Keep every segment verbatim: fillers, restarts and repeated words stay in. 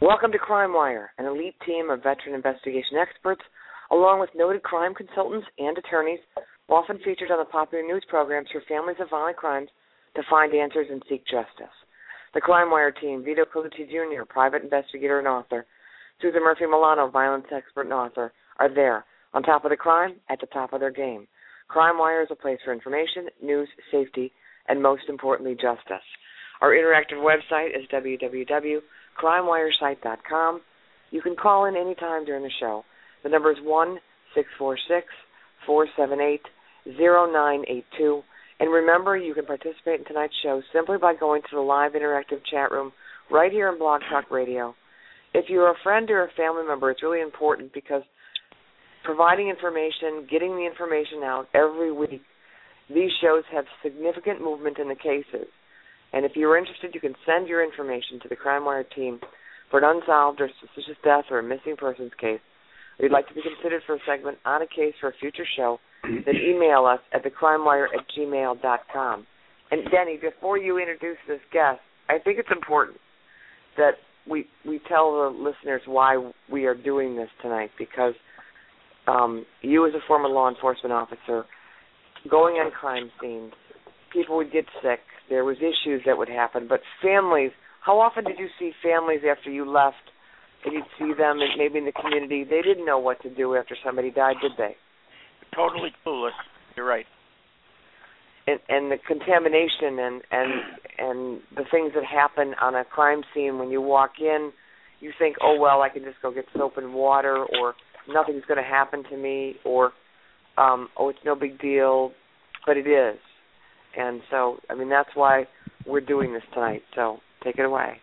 Welcome to Crime Wire, an elite team of veteran investigation experts, along with noted crime consultants and attorneys, often featured on the popular news programs for families of violent crimes to find answers and seek justice. The Crime Wire team, Vito Colucci Junior, private investigator and author, Susan Murphy Milano, violence expert and author, are there, on top of the crime, at the top of their game. Crime Wire is a place for information, news, safety, and most importantly, justice. Our interactive website is w w w dot crime wire site dot com. You can call in any time during the show. The number is one six four six, four seven eight, zero nine eight two. And remember, you can participate in tonight's show simply by going to the live interactive chat room right here in Blog Talk Radio. If you're a friend or a family member, it's really important because providing information, getting the information out every week, these shows have significant movement in the cases. And if you're interested, you can send your information to the Crime Wire team for an unsolved or suspicious death or a missing persons case. Or you'd like to be considered for a segment on a case for a future show, then email us at thecrimewire at gmail dot com. And, Denny, before you introduce this guest, I think it's important that we we tell the listeners why we are doing this tonight, because um, you as a former law enforcement officer, going on crime scenes, people would get sick, there was issues that would happen, but families, how often did you see families after you left, and you'd see them in, maybe in the community, they didn't know what to do after somebody died, did they? Totally clueless. You're right. And, and the contamination and, and and the things that happen on a crime scene, when you walk in, you think, oh, well, I can just go get soap and water, or nothing's going to happen to me, or, um, oh, it's no big deal, but it is. And so, I mean, that's why we're doing this tonight. So take it away.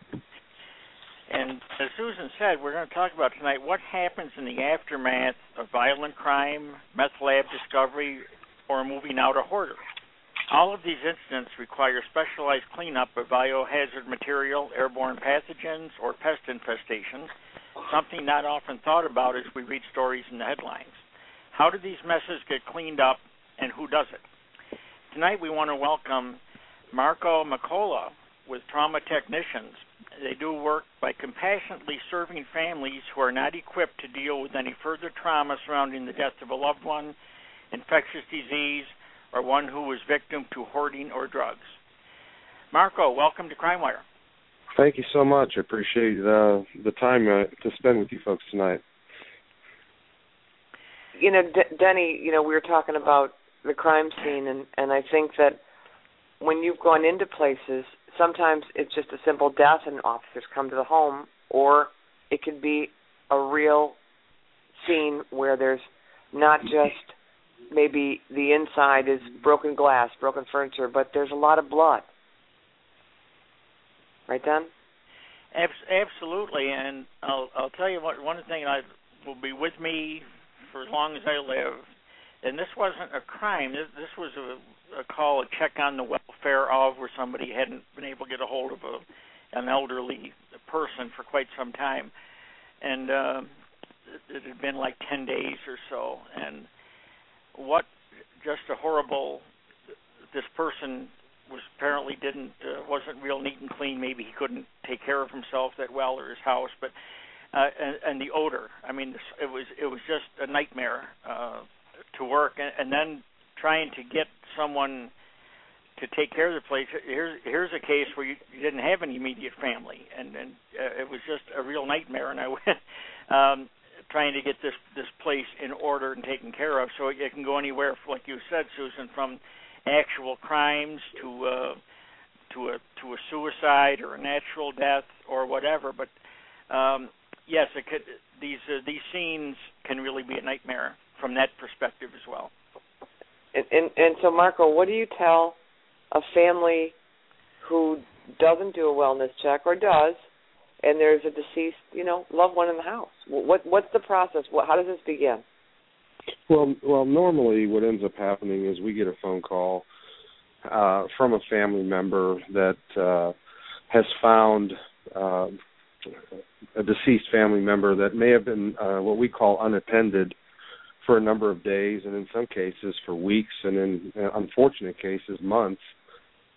And as Susan said, we're going to talk about tonight what happens in the aftermath of violent crime, meth lab discovery, or moving out a hoarder. All of these incidents require specialized cleanup of biohazard material, airborne pathogens, or pest infestations, something not often thought about as we read stories in the headlines. How do these messes get cleaned up, and who does it? Tonight we want to welcome Marco Macola with Trauma Technicians. They do work by compassionately serving families who are not equipped to deal with any further trauma surrounding the death of a loved one, infectious disease, or one who was victim to hoarding or drugs. Marco, welcome to Crime Wire. Thank you so much. I appreciate uh, the time uh, to spend with you folks tonight. You know, D- Denny, you know, we were talking about the crime scene, and, and I think that when you've gone into places, sometimes it's just a simple death and officers come to the home, or it could be a real scene where there's not just maybe the inside is broken glass, broken furniture, but there's a lot of blood. Right, Don? Abs- absolutely, and I'll, I'll tell you what, one thing I will be with me for as long as I live. And this wasn't a crime. This, this was a, a call, a check on the welfare of, where somebody hadn't been able to get a hold of a, an elderly person for quite some time. And uh, it, it had been like ten days or so. And what just a horrible, this person was apparently didn't, uh, wasn't real neat and clean. Maybe he couldn't take care of himself that well, or his house. But, uh, and, and the odor. I mean, this, it was it was just a nightmare. Uh, to work, and, and then trying to get someone to take care of the place. Here's here's a case where you, you didn't have any immediate family, and, and uh, it was just a real nightmare, and I went um, trying to get this, this place in order and taken care of, so it, it can go anywhere, like you said, Susan, from actual crimes to uh, to a to a suicide or a natural death or whatever, but um, yes, it could, these uh, these scenes can really be a nightmare from that perspective as well. And, and, and so, Marco, what do you tell a family who doesn't do a wellness check, or does, and there's a deceased, you know, loved one in the house? What what's the process? What, how does this begin? Well, well, normally what ends up happening is we get a phone call uh, from a family member that uh, has found uh, a deceased family member that may have been uh, what we call unattended for a number of days, and in some cases for weeks, and in uh, unfortunate cases, months.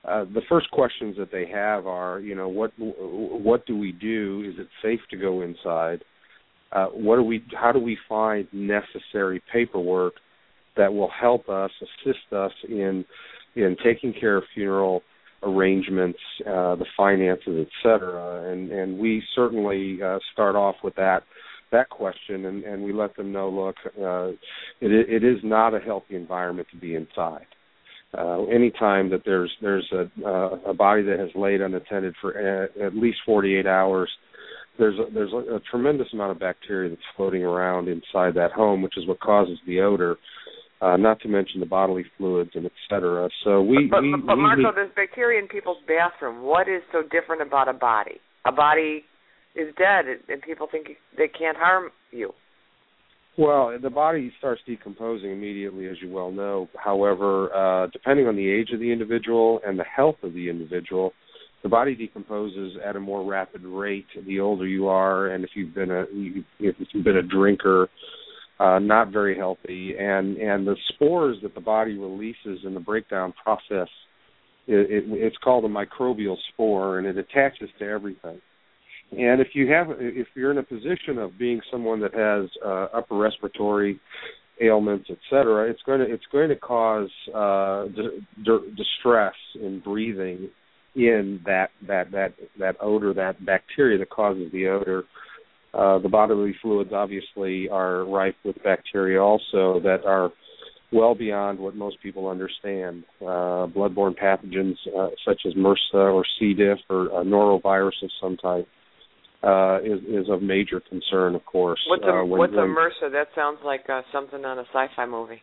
uh, the first questions that they have are, you know, what what do we do? Is it safe to go inside? Uh, what do we? How do we find necessary paperwork that will help us, assist us in in taking care of funeral arrangements, uh, the finances, et cetera? And and we certainly uh, start off with that that question, and, and we let them know, look, uh, it, it is not a healthy environment to be inside. Uh, anytime that there's there's a, uh, a body that has laid unattended for a, at least forty-eight hours, there's a, there's a, a tremendous amount of bacteria that's floating around inside that home, which is what causes the odor. Uh, not to mention the bodily fluids and et cetera. So we, but, we, but, but we, Marshall, there's bacteria in people's bathroom. What is so different about a body? A body is dead, and people think they can't harm you. Well, the body starts decomposing immediately, as you well know. However, uh, depending on the age of the individual and the health of the individual, the body decomposes at a more rapid rate the older you are, and if you've been a if you've been a drinker. Uh, not very healthy, and, and the spores that the body releases in the breakdown process, it, it, it's called a microbial spore, and it attaches to everything. And if you have, if you're in a position of being someone that has uh, upper respiratory ailments, et cetera, it's going to it's going to cause uh, di- di- distress in breathing in that that that that odor, that bacteria that causes the odor. Uh, the bodily fluids obviously are rife with bacteria also that are well beyond what most people understand. Uh, bloodborne pathogens uh, such as MRSA or C. diff or a norovirus of some type uh, is, is of major concern, of course. What's a, uh, when, what's a when, MRSA? That sounds like uh, something on a sci-fi movie.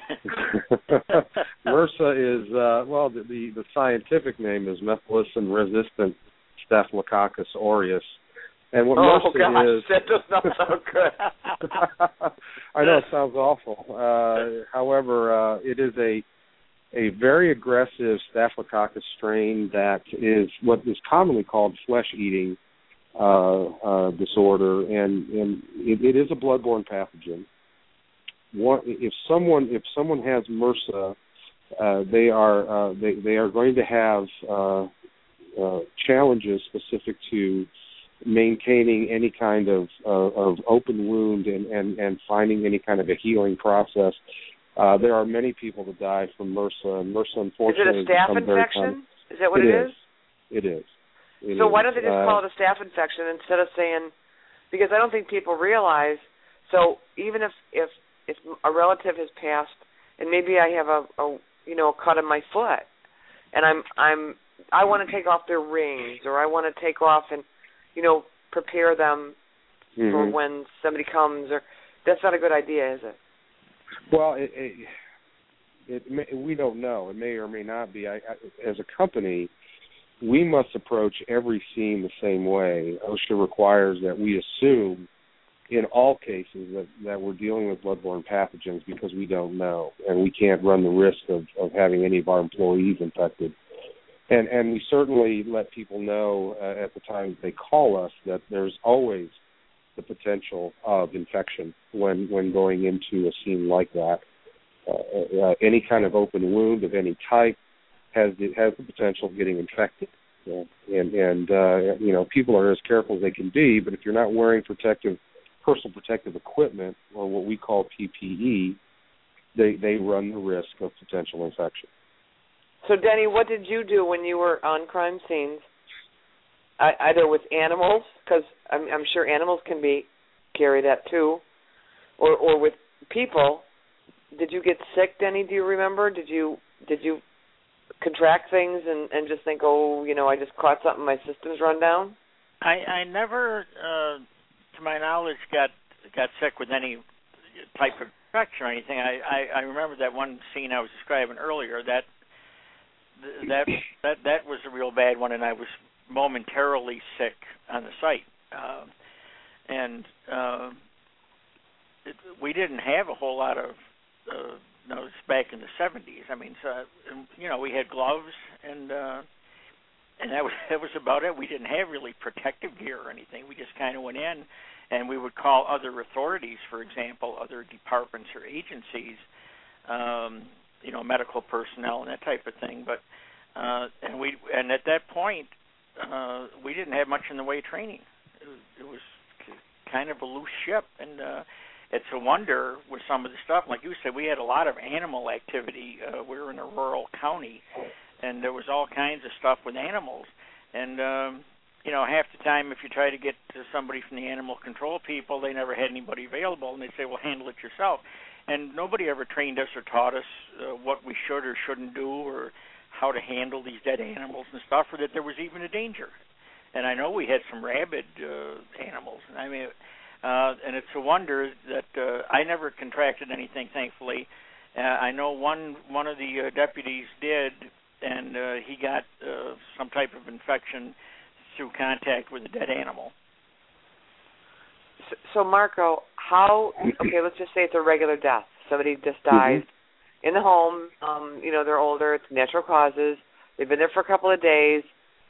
MRSA is, uh, well, the, the, the scientific name is methicillin-resistant Staphylococcus aureus. And what oh, MRSA gosh, is, that does not sound good. I know it sounds awful. Uh, however, uh, it is a a very aggressive Staphylococcus strain that is what is commonly called flesh-eating uh, uh, disorder, and, and it, it is a bloodborne pathogen. One, if someone if someone has MRSA, uh, they are uh, they they are going to have uh, uh, challenges specific to maintaining any kind of uh, of open wound and, and, and finding any kind of a healing process. Uh, there are many people that die from MRSA, and MRSA unfortunately is it a staph become very infection? common. Is that what it, it is. is? It is. It so is. why don't they just uh, call it a staph infection instead of saying? Because I don't think people realize. So even if if if a relative has passed, and maybe I have a, a you know a cut on my foot, and I'm I'm I want to take off their rings, or I want to take off and you know, prepare them mm-hmm. for when somebody comes, or that's not a good idea, is it? Well, it, it, it may, we don't know. It may or may not be. I, I, as a company, we must approach every scene the same way. OSHA requires that we assume in all cases that, that we're dealing with bloodborne pathogens because we don't know, and we can't run the risk of, of having any of our employees infected. And and we certainly let people know uh, at the time they call us that there's always the potential of infection when, when going into a scene like that. Uh, uh, any kind of open wound of any type has the, has the potential of getting infected. Uh, and, and uh, you know, people are as careful as they can be, but if you're not wearing protective, personal protective equipment, or what we call P P E, they, they run the risk of potential infection. So, Denny, what did you do when you were on crime scenes, I, either with animals, because I'm, I'm sure animals can be carry that too, or or with people? Did you get sick, Denny? Do you remember? Did you did you contract things and, and just think, oh, you know, I just caught something, my system's run down? I I never, uh, to my knowledge, got got sick with any type of infection or anything. I, I, I remember that one scene I was describing earlier. That that that that was a real bad one, and I was momentarily sick on the site. Uh, and uh, it, we didn't have a whole lot of uh, those back in the seventies. I mean, so, you know, we had gloves, and uh, and that was that was about it. We didn't have really protective gear or anything. We just kind of went in, and we would call other authorities, for example, other departments or agencies, um, you know, medical personnel and that type of thing. But uh, and we and at that point uh, we didn't have much in the way of training. It was, it was kind of a loose ship, and uh, it's a wonder with some of the stuff. Like you said, we had a lot of animal activity. Uh, we were in a rural county, and there was all kinds of stuff with animals. And, um, you know, half the time if you try to get to somebody from the animal control people, they never had anybody available, and they'd say, well, handle it yourself. And nobody ever trained us or taught us uh, what we should or shouldn't do or how to handle these dead animals and stuff, or that there was even a danger. And I know we had some rabid uh, animals. I mean, uh, and it's a wonder that uh, I never contracted anything, thankfully. Uh, I know one one of the uh, deputies did, and uh, he got uh, some type of infection through contact with a dead animal. So, so Marco, how, okay, let's just say it's a regular death. Somebody just dies mm-hmm. in the home. Um, you know, they're older. It's natural causes. They've been there for a couple of days,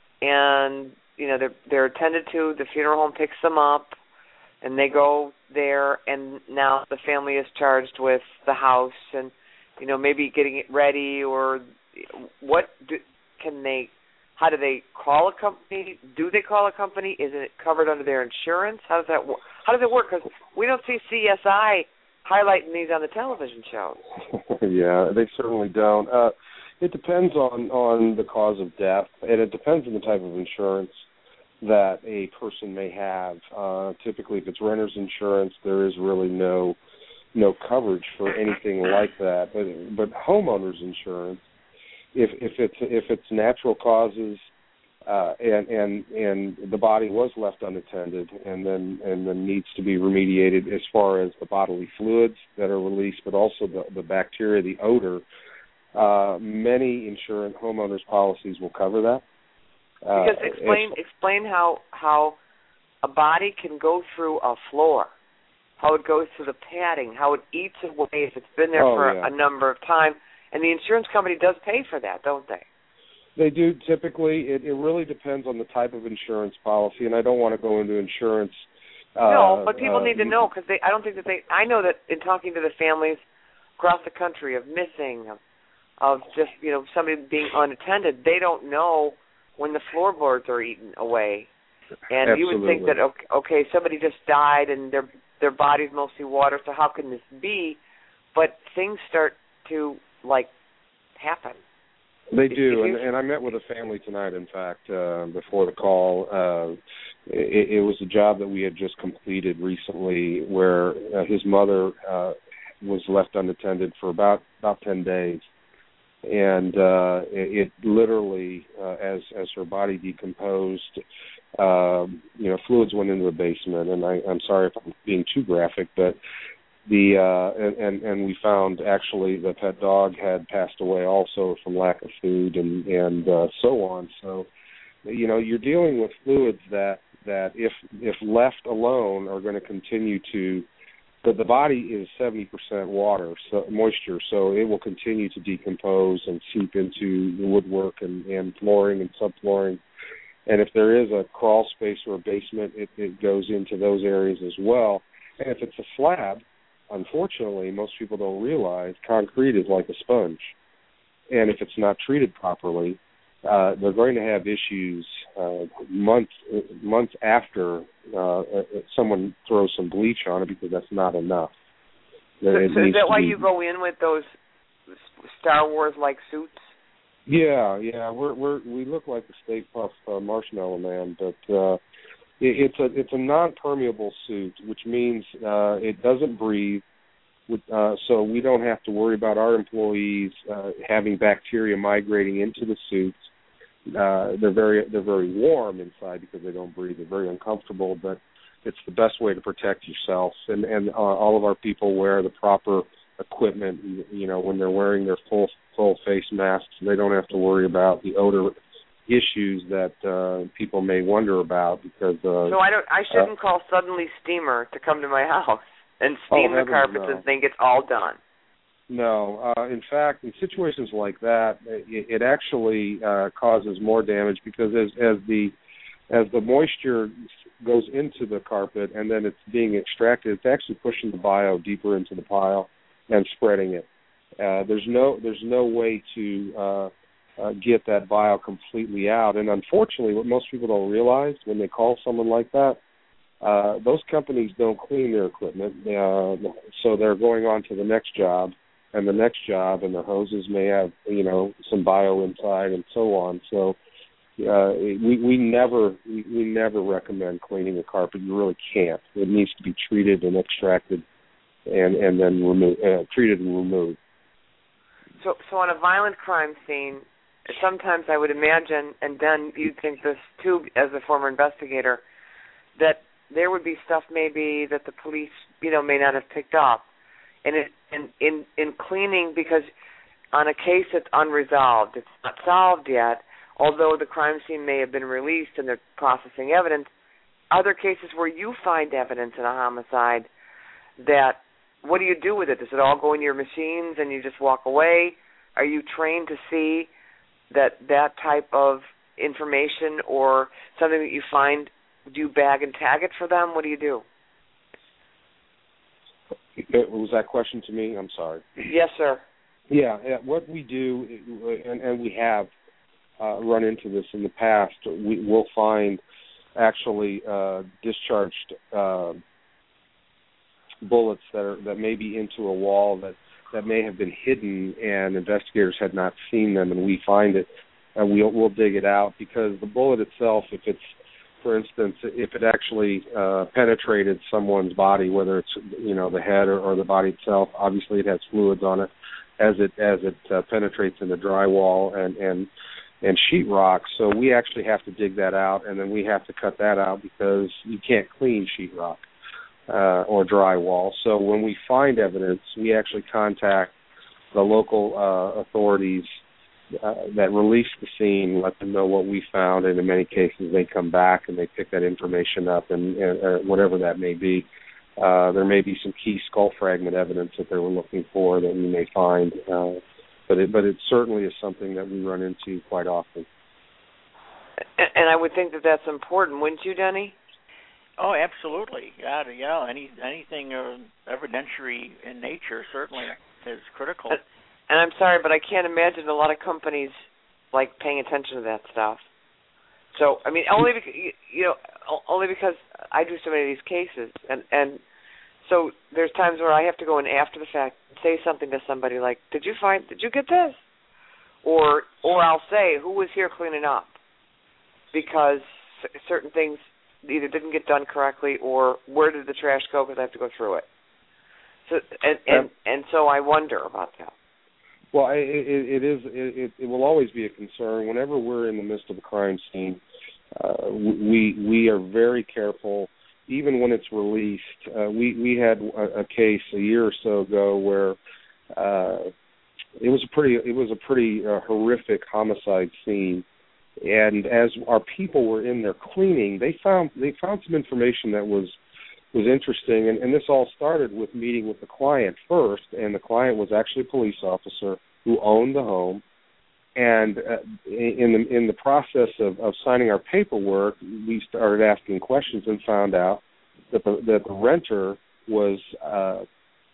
and, you know, they're, they're attended to. The funeral home picks them up, and they go there, and now the family is charged with the house and, you know, maybe getting it ready, or what do, can they, how do they call a company? Do they call a company? Is it covered under their insurance? How does that work? How does it work? Because we don't see C S I highlighting these on the television shows. Yeah, they certainly don't. Uh, it depends on, on the cause of death, and it depends on the type of insurance that a person may have. Uh, typically, if it's renter's insurance, there is really no no coverage for anything like that. But but homeowner's insurance, if if it's if it's natural causes uh, and and and the body was left unattended and then and then needs to be remediated as far as the bodily fluids that are released, but also the, the bacteria, the odor. Uh, many insurance homeowners policies will cover that. Uh, because explain explain how how a body can go through a floor, how it goes through the padding, how it eats away if it's been there oh, for yeah. a number of times, and the insurance company does pay for that, don't they? They do typically. It, it really depends on the type of insurance policy, and I don't want to go into insurance. Uh, no, but people uh, need to know because they. I don't think that they. I know that in talking to the families across the country of missing, of, of just you know somebody being unattended, they don't know when the floorboards are eaten away. And Absolutely. You would think that, okay, okay, somebody just died and their their body's mostly water, so how can this be? But things start to, like, happen. They do, and, and I met with a family tonight, in fact, uh, before the call. Uh, it, it was a job that we had just completed recently where uh, his mother uh, was left unattended for about, about ten days. And uh, it, it literally, uh, as as her body decomposed, uh, you know, fluids went into the basement. And I, I'm sorry if I'm being too graphic, but the uh, and, and and we found actually the pet dog had passed away also from lack of food and and uh, so on. So, you know, you're dealing with fluids that that if if left alone are going to continue to. But the body is seventy percent water, so moisture, so it will continue to decompose and seep into the woodwork and, and flooring and subflooring. And if there is a crawl space or a basement, it, it goes into those areas as well. And if it's a slab, unfortunately, most people don't realize concrete is like a sponge. And if it's not treated properly, uh, they're going to have issues uh, months months after uh, someone throws some bleach on it because that's not enough. So, so is that why be... you go in with those Star Wars-like suits? Yeah, yeah, we're we're we look like the Stay Puft uh, Marshmallow Man, but uh, it, it's a it's a non-permeable suit, which means uh, it doesn't breathe. Uh, so we don't have to worry about our employees uh, having bacteria migrating into the suits. Uh, they're very they're very warm inside because they don't breathe. They're very uncomfortable, but it's the best way to protect yourself. And, and uh, all of our people wear the proper equipment. You know, when they're wearing their full full face masks, they don't have to worry about the odor issues that uh, people may wonder about. Because uh, so I don't I shouldn't uh, call Suddenly Steamer to come to my house and steam oh, the carpets no. and think it's all done. No. Uh, in fact, in situations like that, it, it actually uh, causes more damage because as, as the as the moisture goes into the carpet and then it's being extracted, it's actually pushing the bio deeper into the pile and spreading it. Uh, there's no there's no way to uh, uh, get that vial completely out. And unfortunately, what most people don't realize when they call someone like that, uh, those companies don't clean their equipment, uh, so they're going on to the next job and the next job, and the hoses may have, you know, some bio inside and so on. So uh, we we never we, we never recommend cleaning a carpet. You really can't. It needs to be treated and extracted, and and then removed, uh, treated and removed. So so on a violent crime scene, sometimes I would imagine, and then you'd think this too, as a former investigator, that there would be stuff maybe that the police, you know, may not have picked up. And it, in, in, in cleaning, because on a case that's unresolved, it's not solved yet, although the crime scene may have been released and they're processing evidence, other cases where you find evidence in a homicide that, what do you do with it? Does it all go in your machines and you just walk away? Are you trained to see that that type of information or something that you find, do you bag and tag it for them? What do you do? Was that question to me? I'm sorry. Yes, sir. Yeah, what we do, and, and we have uh, run into this in the past, we will find actually uh, discharged uh, bullets that are that may be into a wall that, that may have been hidden, and investigators had not seen them, and we find it, and we'll, we'll dig it out, because the bullet itself, if it's, for instance, if it actually uh, penetrated someone's body, whether it's, you know, the head or, or the body itself, obviously it has fluids on it as it as it uh, penetrates into drywall and, and and sheetrock. So we actually have to dig that out, and then we have to cut that out because you can't clean sheetrock uh, or drywall. So when we find evidence, we actually contact the local uh, authorities Uh, that release the scene, let them know what we found, and in many cases they come back and they pick that information up, and, and uh, whatever that may be. Uh, there may be some key skull fragment evidence that they were looking for that we may find, uh, but it, but it certainly is something that we run into quite often. And, and I would think that that's important, wouldn't you, Denny? Oh, absolutely. Yeah, yeah. Any anything uh, evidentiary in nature certainly is critical. And, And I'm sorry, but I can't imagine a lot of companies like paying attention to that stuff. So, I mean, only because, you know, only because I do so many of these cases, and and so there's times where I have to go in after the fact and say something to somebody like, "Did you find? Did you get this?" Or or I'll say, "Who was here cleaning up?" Because certain things either didn't get done correctly, or where did the trash go? Because I have to go through it. So and and, um, and so I wonder about that. Well, it, it, it is. It, it will always be a concern whenever we're in the midst of a crime scene. Uh, we we are very careful, even when it's released. Uh, we we had a, a case a year or so ago where uh, it was a pretty it was a pretty uh, horrific homicide scene, and as our people were in there cleaning, they found they found some information that was. was interesting, and, and this all started with meeting with the client first, and the client was actually a police officer who owned the home, and uh, in the in the process of, of signing our paperwork, we started asking questions and found out that the, that the renter was, uh,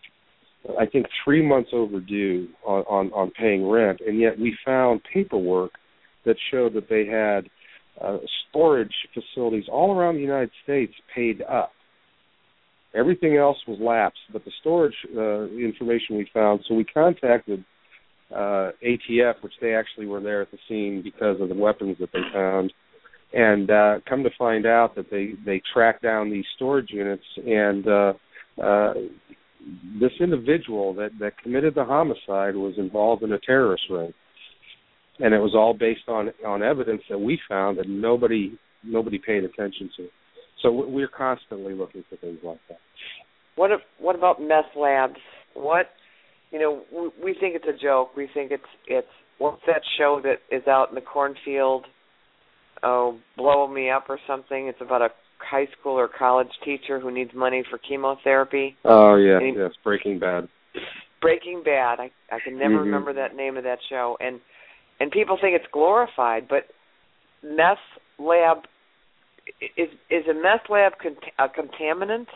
I think, three months overdue on, on, on paying rent, and yet we found paperwork that showed that they had uh, storage facilities all around the United States paid up. Everything else was lapsed, but the storage uh, information we found, so we contacted uh, A T F, which they actually were there at the scene because of the weapons that they found, and uh, come to find out that they, they tracked down these storage units, and uh, uh, this individual that, that committed the homicide was involved in a terrorist ring, and it was all based on, on evidence that we found that nobody nobody paid attention to. So we're constantly looking for things like that. What if, what about meth labs? What, you know, we, we think it's a joke. We think it's it's what's that show that is out in the cornfield? Oh, Blow Me Up or something. It's about a high school or college teacher who needs money for chemotherapy. Oh yeah, he, yes, Breaking Bad. Breaking Bad. I I can never mm-hmm. remember that name of that show, and and people think it's glorified, but meth lab. Is is a meth lab cont- a contaminant?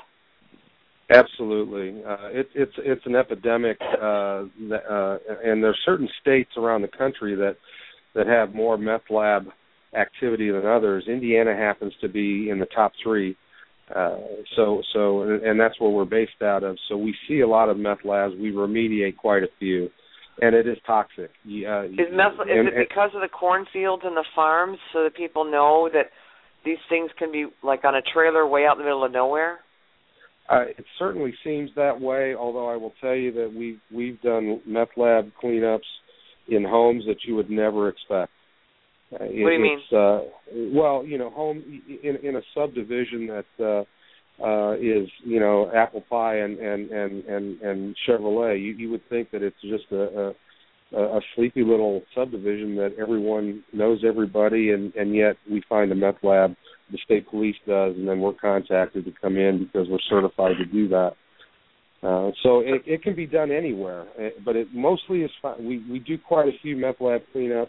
Absolutely, uh, it, it's it's an epidemic, uh, that, uh, and there are certain states around the country that that have more meth lab activity than others. Indiana happens to be in the top three. Uh, so, so, and, and that's where we're based out of. So we see a lot of meth labs. We remediate quite a few, and it is toxic. Uh, is meth, is and, it because of the cornfields and the farms, so that people know that these things can be like on a trailer way out in the middle of nowhere? Uh, it certainly seems that way. Although I will tell you that we we've done meth lab cleanups in homes that you would never expect. Uh, what do you mean? Uh, well, you know, home in in a subdivision that uh, uh, is, you know, apple pie and and and and, and Chevrolet. You, you would think that it's just a, a a sleepy little subdivision that everyone knows everybody, and and yet we find a meth lab. The state police does, and then we're contacted to come in because we're certified to do that. Uh, so it, it can be done anywhere, but it mostly is fine. We we do quite a few meth lab cleanups.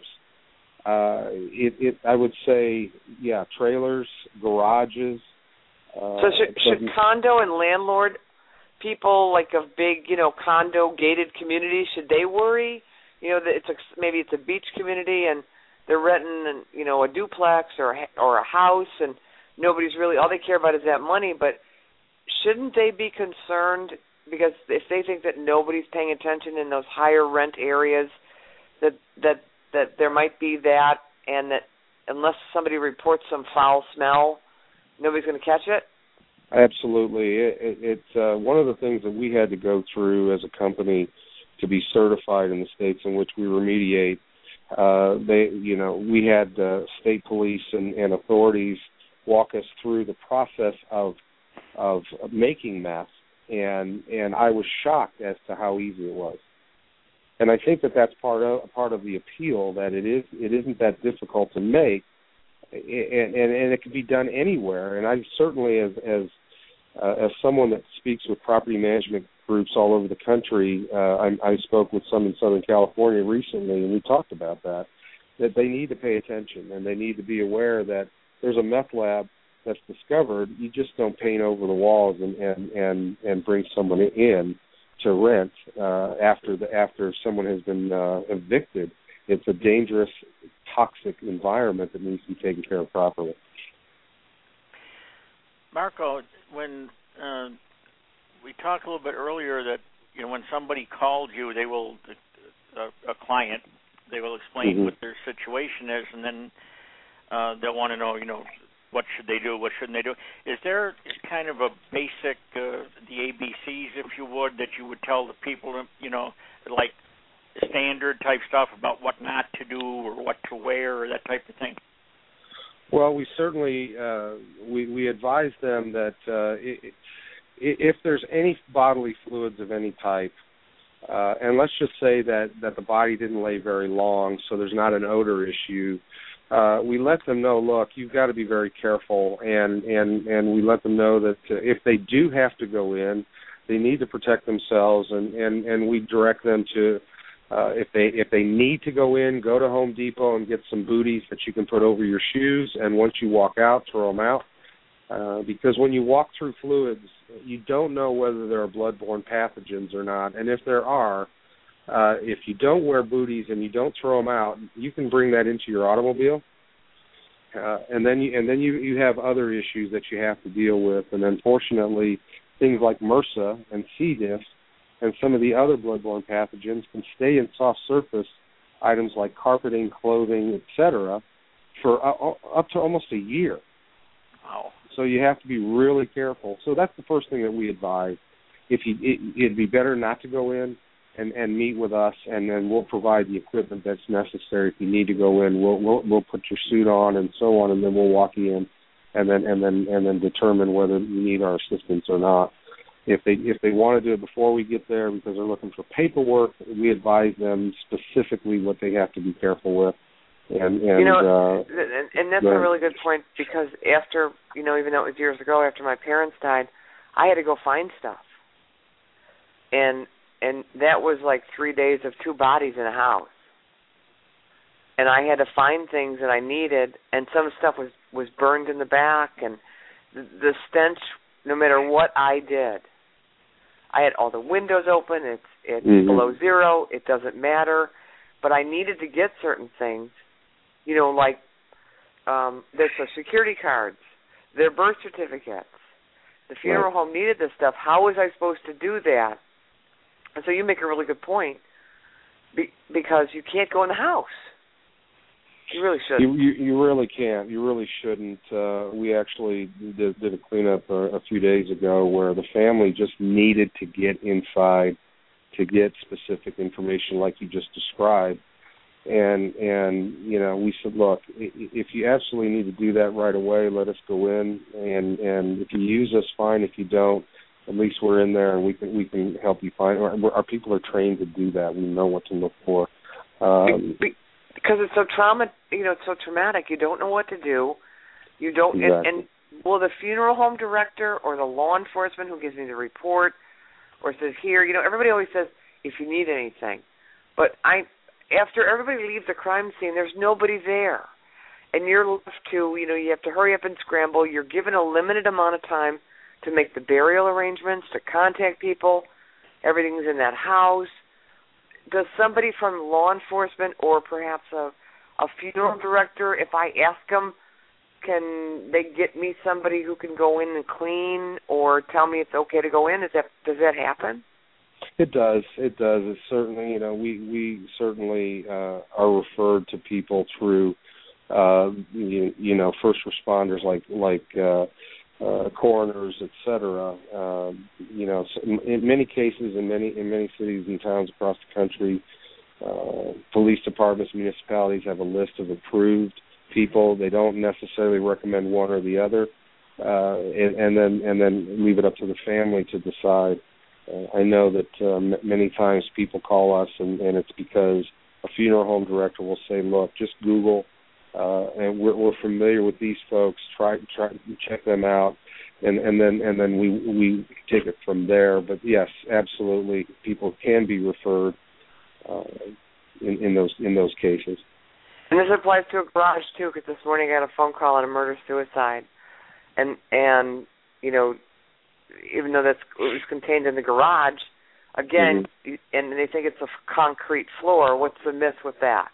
Uh, it, it, I would say, yeah, trailers, garages. Uh, so should, should condo and landlord people, like of big, you know, condo gated communities, should they worry? You know, that it's a, maybe it's a beach community and they're renting, you know, a duplex or a, or a house, and nobody's really, all they care about is that money. But shouldn't they be concerned, because if they think that nobody's paying attention in those higher rent areas, that that that there might be that, and that unless somebody reports some foul smell, nobody's going to catch it? Absolutely. It, it, it's uh, one of the things that we had to go through as a company to be certified in the states in which we remediate. Uh, they, you know, we had uh, state police and, and authorities walk us through the process of of making meth, and and I was shocked as to how easy it was. And I think that that's part of part of the appeal, that it is it isn't that difficult to make, and, and, and it can be done anywhere. And I certainly, as as uh, as someone that speaks with property management groups all over the country, uh, I, I spoke with some in Southern California recently, and we talked about that, that they need to pay attention and they need to be aware that there's a meth lab that's discovered. You just don't paint over the walls and and and, and bring someone in to rent uh, after the after someone has been uh, evicted. It's a dangerous, toxic environment that needs to be taken care of properly. Marco, when uh, we talked a little bit earlier that, you know, when somebody called you, they will a, a client, they will explain mm-hmm. what their situation is, and then uh, they'll want to know, you know, what should they do, what shouldn't they do? Is there kind of a basic, uh, the A B Cs, if you would, that you would tell the people, you know, like standard type stuff about what not to do or what to wear or that type of thing? Well, we certainly, uh, we, we advise them that uh, it, if there's any bodily fluids of any type, uh, and let's just say that, that the body didn't lay very long, so there's not an odor issue, Uh, we let them know, look, you've got to be very careful, and, and, and we let them know that uh, if they do have to go in, they need to protect themselves, and, and, and we direct them to, uh, if they if they need to go in, go to Home Depot and get some booties that you can put over your shoes, and once you walk out, throw them out, uh, because when you walk through fluids, you don't know whether there are bloodborne pathogens or not, and if there are, Uh, if you don't wear booties and you don't throw them out, you can bring that into your automobile, uh, and then you and then you, you have other issues that you have to deal with. And unfortunately, things like MRSA and C. diff and some of the other bloodborne pathogens can stay in soft surface items like carpeting, clothing, et cetera, for uh, up to almost a year. Wow! So you have to be really careful. So that's the first thing that we advise. If you, it, it'd be better not to go in. And, and meet with us, and then we'll provide the equipment that's necessary. If you need to go in, we'll we'll, we'll put your suit on and so on, and then we'll walk you in, and then and then and then determine whether you need our assistance or not. If they if they want to do it before we get there because they're looking for paperwork, we advise them specifically what they have to be careful with. And, and you know, uh, and, and that's a really good point, because after, you know, even though it was years ago, after my parents died, I had to go find stuff, and. And that was like three days of two bodies in a house. And I had to find things that I needed, and some stuff was, was burned in the back, and the, the stench, no matter what I did. I had all the windows open, it's, it's mm-hmm. below zero, it doesn't matter, but I needed to get certain things, you know, like um, their Social Security cards, their birth certificates. The funeral right. home needed this stuff. How was I supposed to do that? And so you make a really good point, be, because you can't go in the house. You really shouldn't. You, you, you really can't. You really shouldn't. Uh, we actually did, did a cleanup a, a few days ago where the family just needed to get inside to get specific information like you just described. And, and you know, we said, look, if you absolutely need to do that right away, let us go in. And, and if you use us, fine. If you don't, at least we're in there and we can we can help you find. Our, our people are trained to do that. We know what to look for. Um, because it's so trauma, you know, it's so traumatic. You don't know what to do. You don't. Exactly. And, and will the funeral home director or the law enforcement who gives me the report or says here, you know, everybody always says if you need anything, but I. After everybody leaves the crime scene, there's nobody there. And you're left to, you know, you have to hurry up and scramble. You're given a limited amount of time to make the burial arrangements, to contact people. Everything's in that house. Does somebody from law enforcement or perhaps a, a funeral director, if I ask them, can they get me somebody who can go in and clean or tell me it's okay to go in? Is that, does that happen? It does. It does. It certainly, you know, we we certainly uh, are referred to people through, uh, you, you know, first responders like like uh, uh, coroners, et cetera. Uh, you know, in many cases, in many in many cities and towns across the country, uh, police departments, municipalities have a list of approved people. They don't necessarily recommend one or the other, uh, and, and then and then leave it up to the family to decide. Uh, I know that um, many times people call us, and, and it's because a funeral home director will say, "Look, just Google, uh, and we're, we're familiar with these folks. Try, try, check them out, and, and then and then we we take it from there." But yes, absolutely, people can be referred uh, in, in those in those cases. And this applies to a garage too, because this morning I got a phone call on a murder suicide, and and you know. Even though that's it was contained in the garage, again, mm-hmm. and they think it's a concrete floor. What's the myth with that?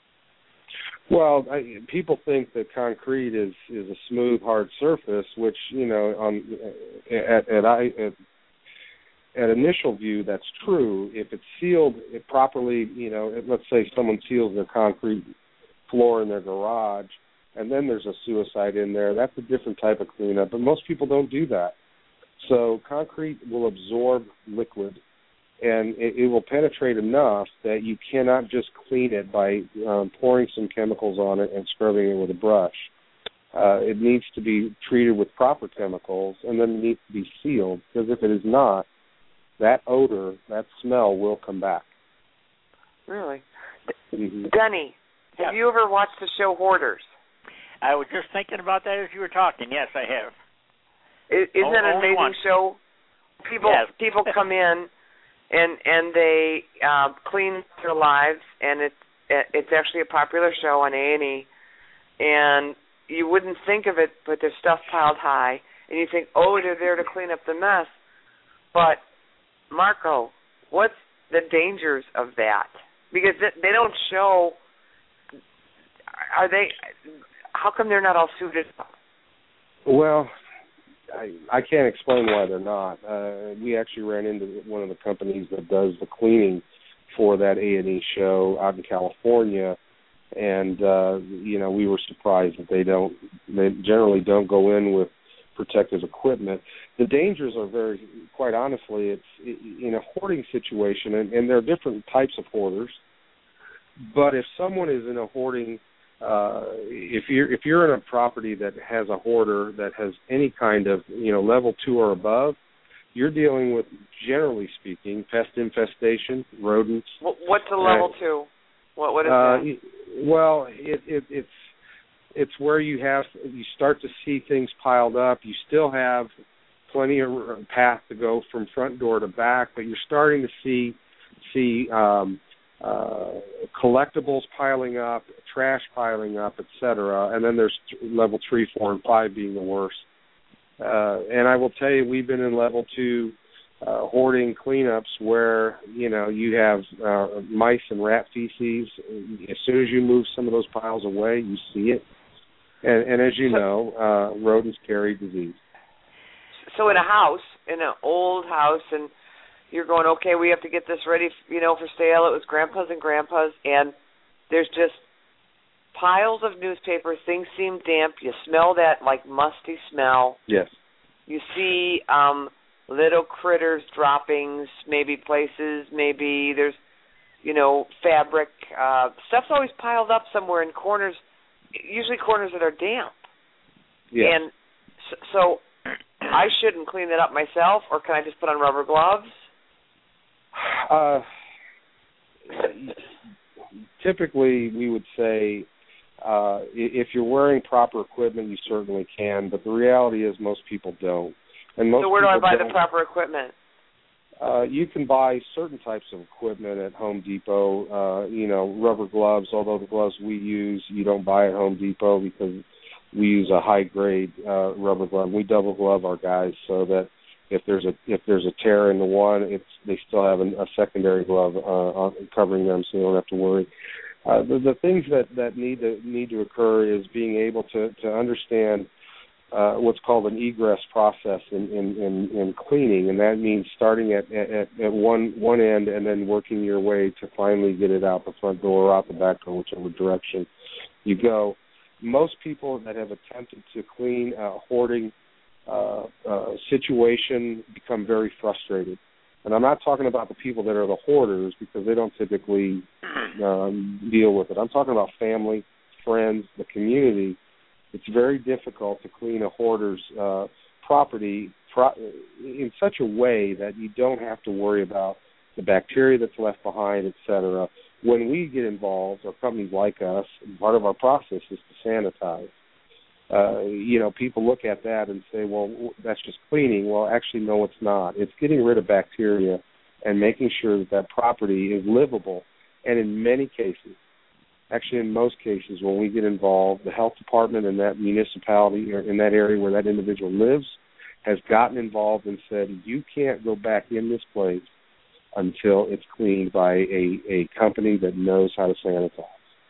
Well, I, people think that concrete is, is a smooth, hard surface, which you know, on at at, I, at at initial view, that's true. If it's sealed it properly, you know, let's say someone seals their concrete floor in their garage, and then there's a suicide in there. That's a different type of cleanup, but most people don't do that. So concrete will absorb liquid, and it, it will penetrate enough that you cannot just clean it by um, pouring some chemicals on it and scrubbing it with a brush. Uh, it needs to be treated with proper chemicals, and then it needs to be sealed, because if it is not, that odor, that smell will come back. Really? Mm-hmm. Denny, yeah. Have you ever watched the show Hoarders? I was just thinking about that as you were talking. Yes, I have. Isn't oh, that an amazing one. show? People yes. people come in and and they uh, clean their lives, and it's it's actually a popular show on A and E. And you wouldn't think of it, but there's stuff piled high, and you think, oh, they're there to clean up the mess. But Marco, what's the dangers of that? Because they don't show. Are they? How come they're not all suited up? Well. I, I can't explain why they're not. Uh, we actually ran into one of the companies that does the cleaning for that A and E show out in California, and uh, you know we were surprised that they don't. They generally don't go in with protective equipment. The dangers are very, quite honestly, it's in a hoarding situation, and, and there are different types of hoarders. But if someone is in a hoarding Uh, if you're if you're in a property that has a hoarder that has any kind of you know level two or above, you're dealing with, generally speaking, pest infestation, rodents. What's a level uh, two? What what is uh, that? Well, it, it, it's it's where you have you start to see things piled up. You still have plenty of path to go from front door to back, but you're starting to see see. Um, Uh, collectibles piling up, trash piling up, et cetera. And then there's level three, four, and five being the worst. Uh, and I will tell you, we've been in level two uh, hoarding cleanups where, you know, you have uh, mice and rat feces. As soon as you move some of those piles away, you see it. And, and as you know, uh, rodents carry disease. So in a house, in an old house, and you're going, okay, we have to get this ready, you know, for sale. It was grandpa's and grandpa's, and there's just piles of newspapers. Things seem damp. You smell that, like, musty smell. Yes. You see um, little critters, droppings, maybe places, maybe there's, you know, fabric. Uh, stuff's always piled up somewhere in corners, usually corners that are damp. Yes. And so, so I shouldn't clean that up myself, or can I just put on rubber gloves? Uh, typically, we would say uh, if you're wearing proper equipment, you certainly can. But the reality is, most people don't. And most so where do I buy don't. the proper equipment? Uh, you can buy certain types of equipment at Home Depot. Uh, you know, rubber gloves. Although the gloves we use, you don't buy at Home Depot because we use a high grade uh, rubber glove. We double glove our guys so that if there's a if there's a tear in the one, it's they still have an, a secondary glove uh, covering them, so you don't have to worry. Uh, the, the things that, that need to need to occur is being able to to understand uh, what's called an egress process in, in, in, in cleaning, and that means starting at, at at one one end and then working your way to finally get it out the front door or out the back door, whichever direction you go. Most people that have attempted to clean a hoarding uh, uh, situation become very frustrated. And I'm not talking about the people that are the hoarders because they don't typically um, deal with it. I'm talking about family, friends, the community. It's very difficult to clean a hoarder's uh, property pro- in such a way that you don't have to worry about the bacteria that's left behind, et cetera. When we get involved, or companies like us, part of our process is to sanitize. Uh, you know, people look at that and say, well, that's just cleaning. Well, actually, no, it's not. It's getting rid of bacteria and making sure that that property is livable. And in many cases, actually in most cases, when we get involved, the health department in that municipality or in that area where that individual lives has gotten involved and said, you can't go back in this place until it's cleaned by a, a company that knows how to sanitize.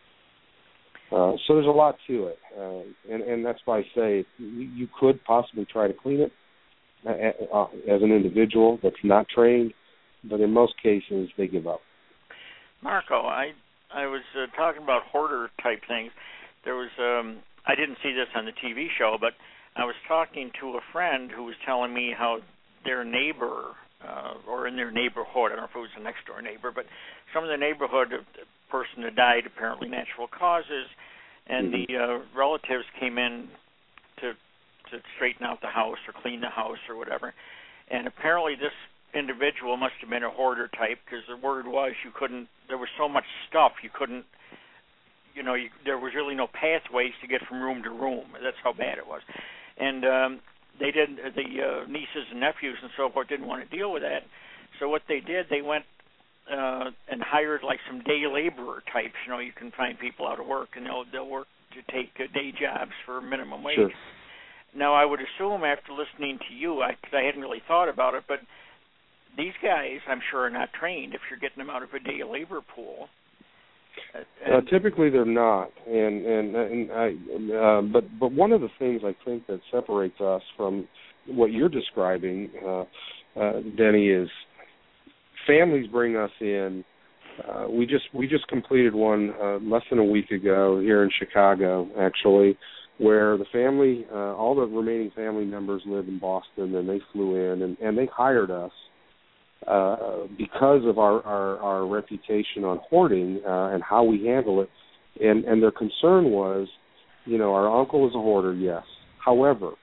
Uh, so there's a lot to it, uh, and, and that's why I say you could possibly try to clean it uh, uh, as an individual that's not trained, but in most cases they give up. Marco, I I was uh, talking about hoarder type things. There was um, I didn't see this on the T V show, but I was talking to a friend who was telling me how their neighbor uh, or in their neighborhood, I don't know if it was a next door neighbor, but some of the neighborhood, the person had died, apparently natural causes, and mm-hmm. the uh, relatives came in to to straighten out the house or clean the house or whatever. And apparently this individual must have been a hoarder type because the word was you couldn't, there was so much stuff you couldn't, you know, you, there was really no pathways to get from room to room. That's how bad it was. And um, they didn't, the uh, nieces and nephews and so forth didn't want to deal with that. So what they did, they went uh, and hired like some day laborer types. You know, you can find people out of work and they'll they'll work to take uh, day jobs for minimum wage. Sure. Now, I would assume after listening to you, I, cause I hadn't really thought about it, but these guys, I'm sure, are not trained if you're getting them out of a day labor pool. Uh, typically, they're not, and and, and I, uh, but but one of the things I think that separates us from what you're describing, uh, uh, Denny, is families bring us in. Uh, we just we just completed one uh, less than a week ago here in Chicago, actually, where the family, uh, all the remaining family members live in Boston, and they flew in and, and they hired us. Uh, because of our, our, our reputation on hoarding uh, and how we handle it. And, and their concern was, you know, our uncle is a hoarder, yes. However,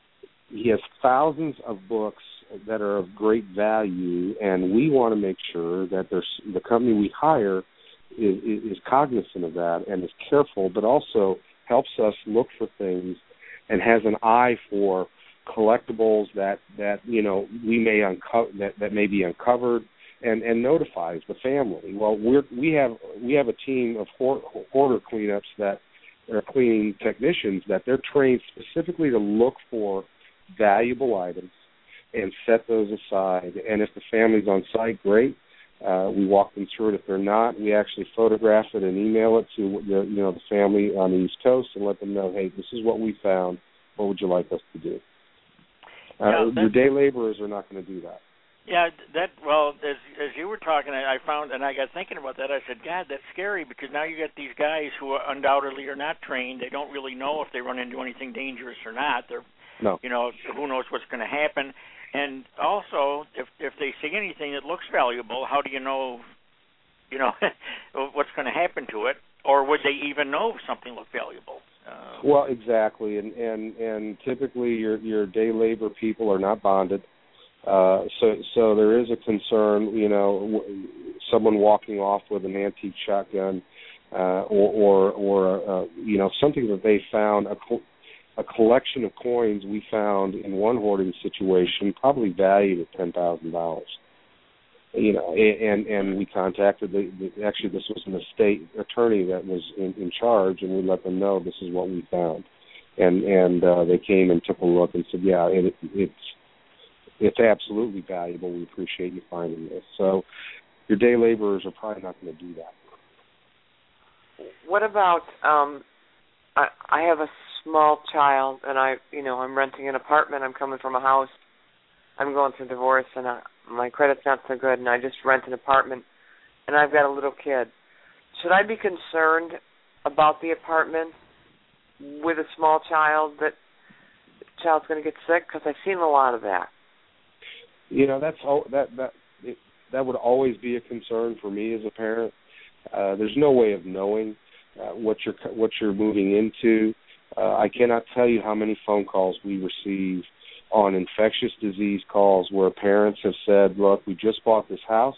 he has thousands of books that are of great value, and we want to make sure that there's, the company we hire is, is cognizant of that and is careful, but also helps us look for things and has an eye for collectibles that, that you know we may uncover that, that may be uncovered and, and notifies the family. Well, we're, we have we have a team of hoarder cleanups that are cleaning technicians that they're trained specifically to look for valuable items and set those aside. And if the family's on site, great. Uh, we walk them through it. If they're not, we actually photograph it and email it to the, you know, the family on the East Coast and let them know, hey, this is what we found. What would you like us to do? Uh, yeah, your day laborers are not going to do that. Yeah, that well, as as you were talking, I found, and I got thinking about that. I said, God, that's scary, because now you got these guys who are undoubtedly are not trained. They don't really know if they run into anything dangerous or not. They're, no. you know, who knows what's going to happen. And also, if if they see anything that looks valuable, how do you know, you know, what's going to happen to it, or would they even know if something looked valuable? Uh, well, exactly, and and and typically your your day labor people are not bonded. Uh, so, so there is a concern, you know, w- someone walking off with an antique shotgun, uh, or, or, or uh, you know, something that they found, a, co- a collection of coins we found in one hoarding situation, probably valued at ten thousand dollars. You know, and and we contacted the, the actually this was an estate attorney that was in, in charge, and we let them know this is what we found, and and uh, they came and took a look and said, yeah, it, it's. It's absolutely valuable. We appreciate you finding this. So your day laborers are probably not going to do that. What about, um, I, I have a small child, and I, you know, I'm renting an apartment. I'm coming from a house. I'm going through divorce, and I, my credit's not so good, and I just rent an apartment, and I've got a little kid. Should I be concerned about the apartment with a small child, that the child's going to get sick? Because I've seen a lot of that. You know, that's all, that that it, that would always be a concern for me as a parent. Uh, there's no way of knowing uh, what you're what you're moving into. Uh, I cannot tell you how many phone calls we receive on infectious disease calls where parents have said, "Look, we just bought this house.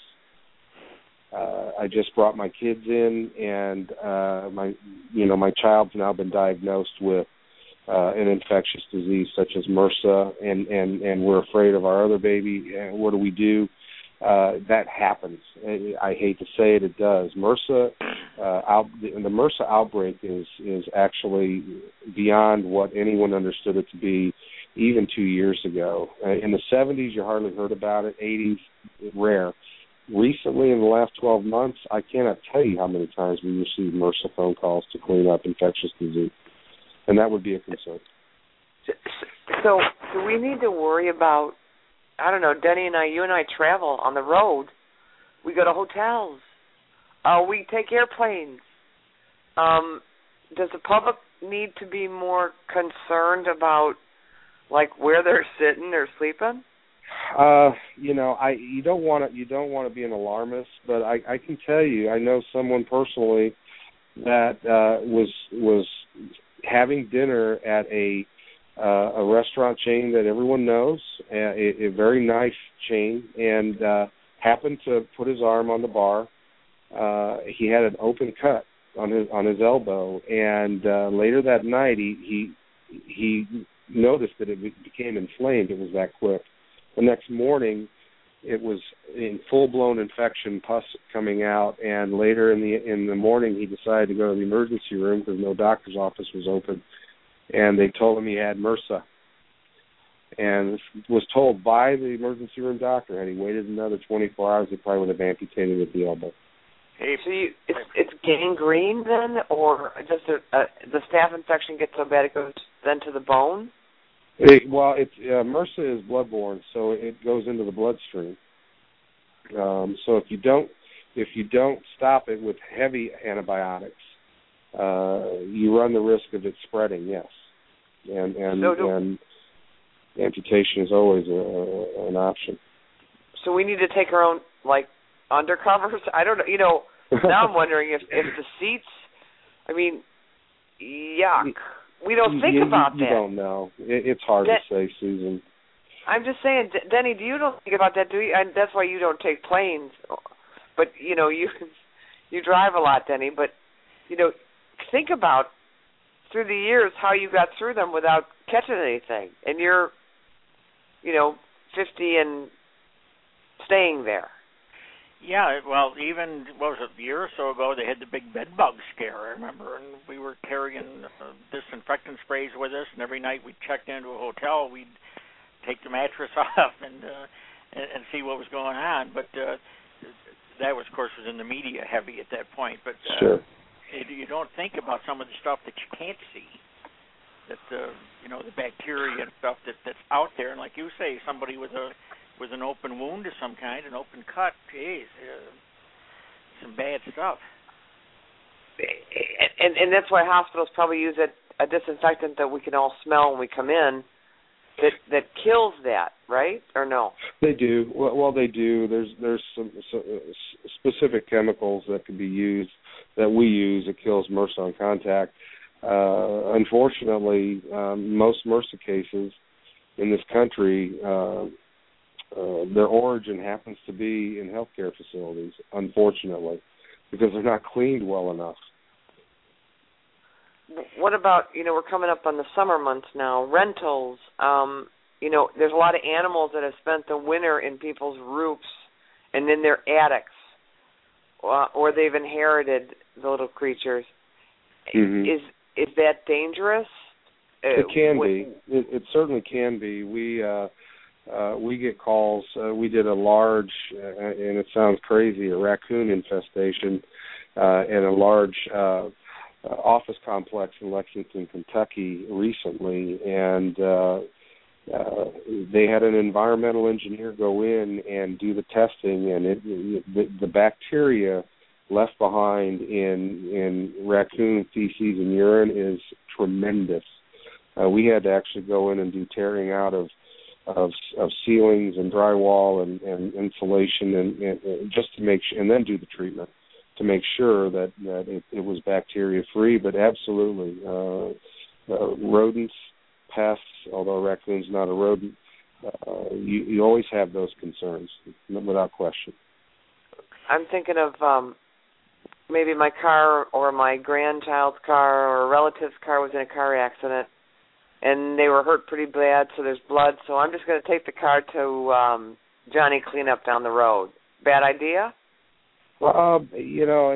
Uh, I just brought my kids in, and uh, my you know my child's now been diagnosed with Uh, an infectious disease such as MRSA, and, and, and we're afraid of our other baby. And what do we do?" Uh, that happens. I hate to say it, it does. MRSA, uh, out, the, the MRSA outbreak is is actually beyond what anyone understood it to be even two years ago. Uh, in the seventies, you hardly heard about it. eighties, rare. Recently, in the last twelve months, I cannot tell you how many times we received MRSA phone calls to clean up infectious disease. And that would be a concern. So, do we need to worry about, I don't know, Denny and I, you and I travel on the road. We go to hotels. Uh, we take airplanes. Um, does the public need to be more concerned about, like, where they're sitting or sleeping? Uh, you know, I you don't want to you don't want to be an alarmist, but I, I can tell you, I know someone personally that uh, was was. having dinner at a uh, a restaurant chain that everyone knows, a, a very nice chain, and uh, happened to put his arm on the bar. Uh, he had an open cut on his on his elbow, and uh, later that night he, he he noticed that it became inflamed. It was that quick. The next morning, it was in full-blown infection, pus coming out, and later in the in the morning he decided to go to the emergency room because no doctor's office was open, and they told him he had MRSA, and was told by the emergency room doctor, had he waited another twenty-four hours, he probably would have amputated at the elbow. Hey, so you, it's, it's gangrene then, or just a, a, the staph infection gets so bad it goes then to the bone? It, well, it's uh, MRSA is bloodborne, so it goes into the bloodstream. Um, so if you don't if you don't stop it with heavy antibiotics, uh, you run the risk of it spreading. Yes, and and, so do, and amputation is always a, a, an option. So we need to take our own like undercovers. I don't know. You know, now I'm wondering if if the seats. I mean, yuck. We don't think you, about you, you that. You don't know. It, it's hard Den- to say, Susan. I'm just saying, D- Denny, do you don't think about that, do you? And that's why you don't take planes. But, you know, you you drive a lot, Denny. But, you know, think about through the years how you got through them without catching anything. And you're, you know, fifty and staying there. Yeah, well, even, what was it, a year or so ago, they had the big bed bug scare, I remember, and we were carrying uh, disinfectant sprays with us, and every night we checked into a hotel, we'd take the mattress off and uh, and, and see what was going on. But uh, that was, of course, was in the media heavy at that point. But uh, sure. it, you don't think about some of the stuff that you can't see. That uh, you know, the bacteria and stuff that, that's out there, and like you say, somebody with a with an open wound of some kind, an open cut, geez, uh, some bad stuff. And and that's why hospitals probably use a, a disinfectant that we can all smell when we come in, that that kills that, right? Or no? They do. Well, well they do. There's there's some, some specific chemicals that can be used that we use. It kills MRSA on contact. Uh, unfortunately, um, most MRSA cases in this country, uh, uh, their origin happens to be in healthcare facilities, unfortunately, because they're not cleaned well enough. What about, you know, we're coming up on the summer months now, rentals. Um, you know, there's a lot of animals that have spent the winter in people's roofs and in their attics, uh, or they've inherited the little creatures. Mm-hmm. Is Is that dangerous? It can be. It, it certainly can be. We uh, uh, we get calls. Uh, we did a large, uh, and it sounds crazy, a raccoon infestation uh, in a large uh, office complex in Lexington, Kentucky recently, and uh, uh, they had an environmental engineer go in and do the testing, and it, it, the, the bacteria left behind in in raccoon feces and urine is tremendous. Uh, we had to actually go in and do tearing out of of, of ceilings and drywall and, and insulation, and, and just to make sure, and then do the treatment to make sure that that it, it was bacteria free. But absolutely, uh, uh, rodents, pests. Although raccoon's not a rodent, uh, you, you always have those concerns without question. I'm thinking of. Um Maybe my car or my grandchild's car or a relative's car was in a car accident, and they were hurt pretty bad, so there's blood. So I'm just going to take the car to um, Johnny Cleanup down the road. Bad idea? Well, uh, you know,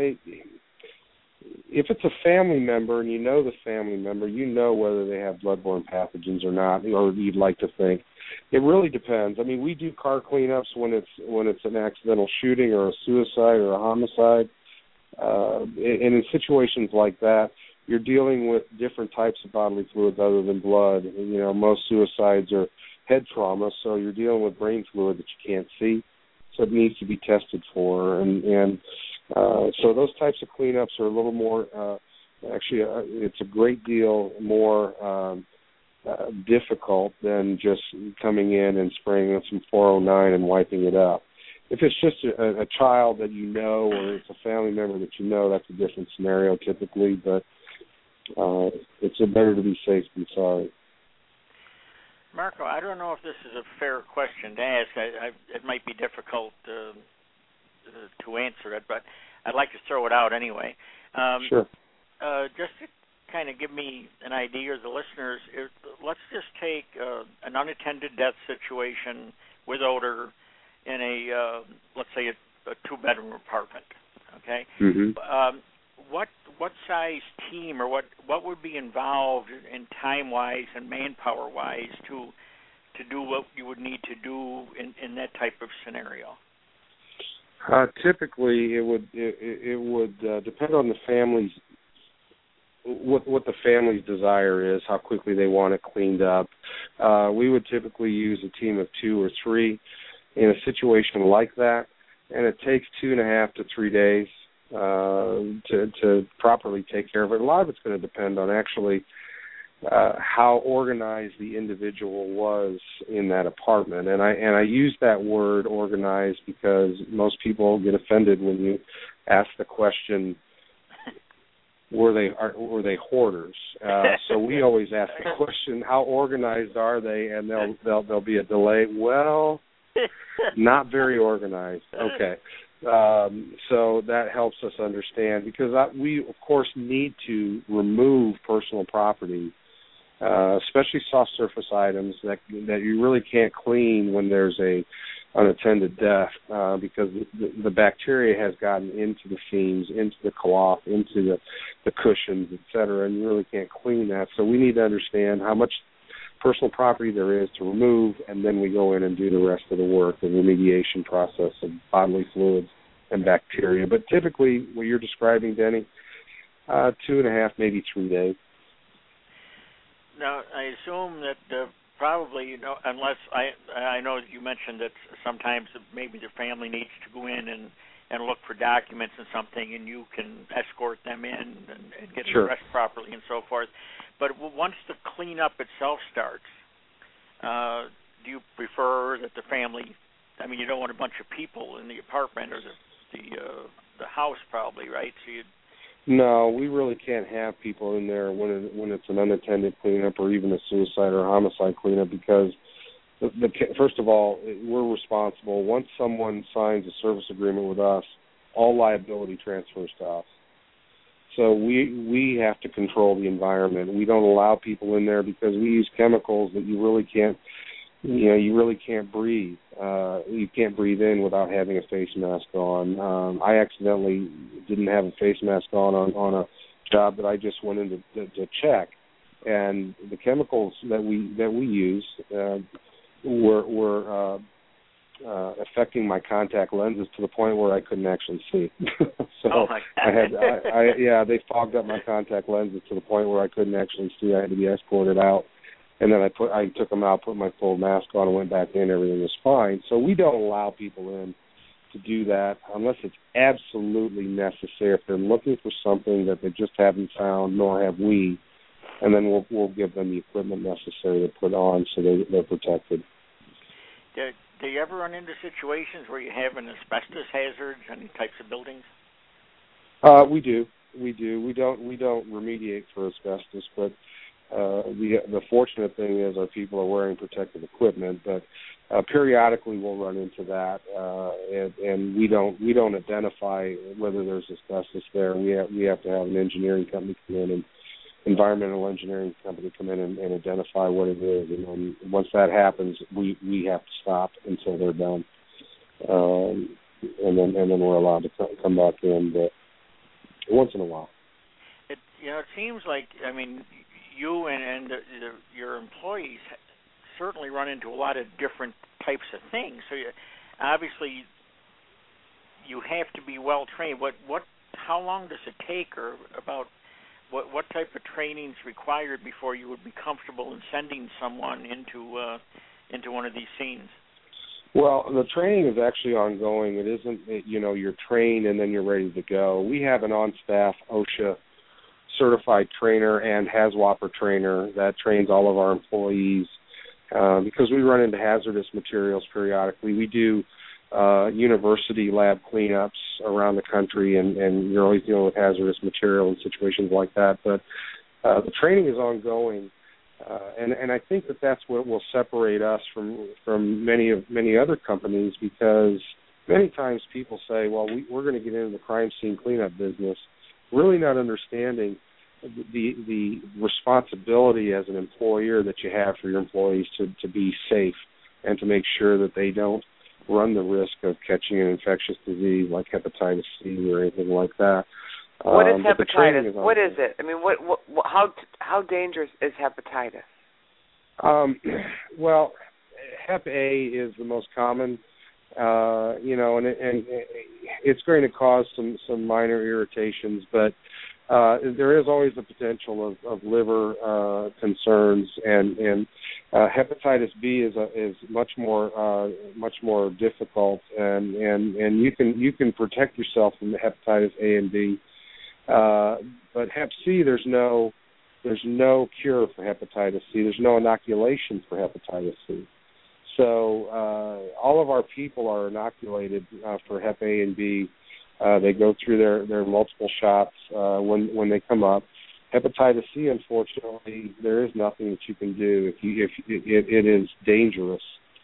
if it's a family member and you know the family member, you know whether they have bloodborne pathogens or not, or you'd like to think. It really depends. I mean, we do car cleanups when it's when it's an accidental shooting or a suicide or a homicide. Uh, and in situations like that, you're dealing with different types of bodily fluids other than blood. You know, most suicides are head trauma, so you're dealing with brain fluid that you can't see, so it needs to be tested for. And, and uh, so those types of cleanups are a little more, uh, actually, uh, it's a great deal more um, uh, difficult than just coming in and spraying on some four oh nine and wiping it up. If it's just a, a child that you know, or it's a family member that you know, that's a different scenario typically, but uh, it's better to be safe than sorry. Marco, I don't know if this is a fair question to ask. I, I, it might be difficult uh, to answer it, but I'd like to throw it out anyway. Um, sure. Uh, just to kind of give me an idea, or the listeners, if, let's just take uh, an unattended death situation with odor in a, uh, let's say, a, a two-bedroom apartment, okay? Mm-hmm. Um, what what size team or what, what would be involved in time-wise and manpower-wise to to do what you would need to do in, in that type of scenario? Uh, typically, it would it, it would uh, depend on the family's what what the family's desire is, how quickly they want it cleaned up. Uh, we would typically use a team of two or three in a situation like that, and it takes two and a half to three days uh, to, to properly take care of it. A lot of it's going to depend on actually uh, how organized the individual was in that apartment. And I and I use that word organized because most people get offended when you ask the question, were they are, were they hoarders? Uh, so we always ask the question, how organized are they? And they'll they'll there'll be a delay. Well, not very organized. Okay. Um, so that helps us understand, because I, we, of course, need to remove personal property, uh, especially soft surface items that that you really can't clean when there's a unattended death, uh, because the, the bacteria has gotten into the seams, into the cloth, into the, the cushions, et cetera, and you really can't clean that. So we need to understand how much personal property there is to remove, and then we go in and do the rest of the work, the remediation process of bodily fluids and bacteria. But typically, what you're describing, Denny, uh, two and a half, maybe three days. Now, I assume that uh, probably, you know, unless I I know you mentioned that sometimes maybe the family needs to go in and, and look for documents and something, and you can escort them in and, and get Sure. them dressed properly and so forth. But once the cleanup itself starts, uh, do you prefer that the family, I mean, you don't want a bunch of people in the apartment or the the, uh, the house probably, right? So you No, we really can't have people in there when it, when it's an unattended cleanup or even a suicide or homicide cleanup because, the, the, first of all, we're responsible. Once someone signs a service agreement with us, all liability transfers to us. So we we have to control the environment. We don't allow people in there because we use chemicals that you really can't, you know, you really can't breathe. Uh, you can't breathe in without having a face mask on. Um, I accidentally didn't have a face mask on on, on a job that I just went in to, to, to check, and the chemicals that we that we use uh, were were uh, uh, affecting my contact lenses to the point where I couldn't actually see. so oh my God. I had, I, I, yeah, they fogged up my contact lenses to the point where I couldn't actually see. I had to be escorted out. And then I put, I took them out, put my full mask on, and went back in. Everything was fine. So we don't allow people in to do that unless it's absolutely necessary. If they're looking for something that they just haven't found, nor have we, and then we'll we'll give them the equipment necessary to put on so they, they're protected. do, do you ever run into situations where you have an asbestos hazard in any types of buildings? Uh, we do, we do. We don't we don't remediate for asbestos, but. Uh, the the fortunate thing is our people are wearing protective equipment, but uh, periodically we'll run into that, uh, and, and we don't we don't identify whether there's asbestos there. We have we have to have an engineering company come in and environmental engineering company come in and, and identify what it is, and then once that happens, we, we have to stop until they're done, um, and then and then we're allowed to come back in, but once in a while. It you know it seems like I mean. You and, and the, the, your employees certainly run into a lot of different types of things. So you, obviously, you have to be well trained. What what? How long does it take, or about what what type of training is required before you would be comfortable in sending someone into uh, into one of these scenes? Well, the training is actually ongoing. It isn't, you know, you're trained and then you're ready to go. We have an on-staff OSHA certified trainer and HAZWOPER trainer that trains all of our employees uh, because we run into hazardous materials periodically. We do uh, university lab cleanups around the country, and, and you're always dealing with hazardous material in situations like that. But uh, the training is ongoing, uh, and, and I think that that's what will separate us from from many of many other companies, because many times people say, well, we, we're going to get into the crime scene cleanup business, really not understanding the the responsibility as an employer that you have for your employees to, to be safe and to make sure that they don't run the risk of catching an infectious disease like hepatitis C or anything like that. What is um, hepatitis? Is what is it? I mean, what, what, what how how dangerous is hepatitis? Um, well, Hep A is the most common. Uh, you know, and, and it's going to cause some, some minor irritations, but uh, there is always the potential of, of liver uh, concerns, and, and uh, hepatitis B is a, is much more uh, much more difficult, and, and, and you can you can protect yourself from hepatitis A and B, uh, but Hep C there's no there's no cure for hepatitis C. There's no inoculation for hepatitis C. So uh, all of our people are inoculated uh, for Hep A and B. Uh, they go through their, their multiple shots uh, when when they come up. Hepatitis C, unfortunately, there is nothing that you can do. If you if it, it is dangerous,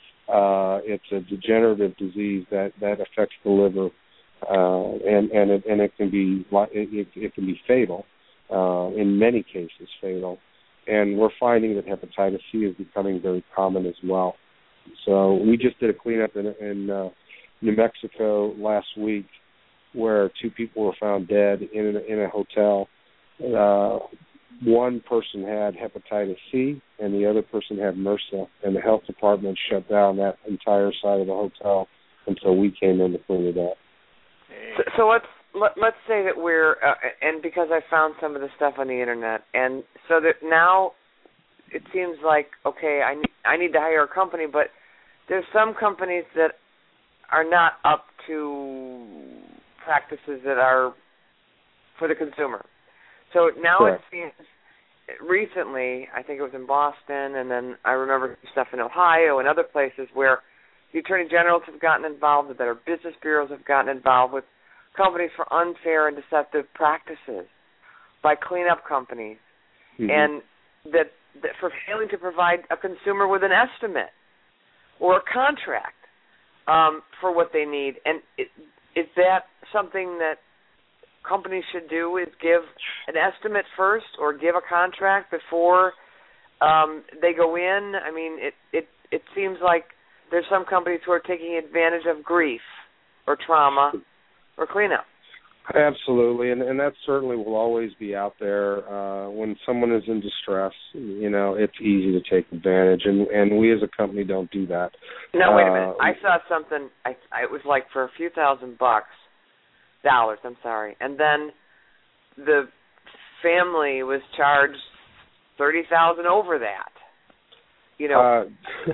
uh, it's a degenerative disease that, that affects the liver, uh, and and it and it can be it, it can be fatal. Uh, in many cases, fatal. And we're finding that hepatitis C is becoming very common as well. So we just did a cleanup in, in uh, New Mexico last week, where two people were found dead in a, in a hotel. Uh, one person had hepatitis C and the other person had MRSA, and the health department shut down that entire side of the hotel until we came in to clean it up. So, so let's let, let's say that we're, uh, and because I found some of the stuff on the internet, and so that now it seems like, okay, I need, I need to hire a company, but there's some companies that are not up to practices that are for the consumer. So now Correct. it seems, recently, I think it was in Boston, and then I remember stuff in Ohio and other places where the attorney generals have gotten involved, the Better Business Bureaus have gotten involved with companies for unfair and deceptive practices by cleanup companies, mm-hmm. and that, that for failing to provide a consumer with an estimate or a contract um, for what they need. And it, is that something that companies should do, is give an estimate first or give a contract before um, they go in? I mean, it, it, it seems like there's some companies who are taking advantage of grief or trauma or cleanup. Absolutely, and, and that certainly will always be out there. Uh, when someone is in distress, you know, it's easy to take advantage, and, and we as a company don't do that. No, wait a minute. Uh, I saw something, I, I, it was like for a few thousand bucks, dollars, I'm sorry, and then the family was charged thirty thousand dollars over that. You know, uh,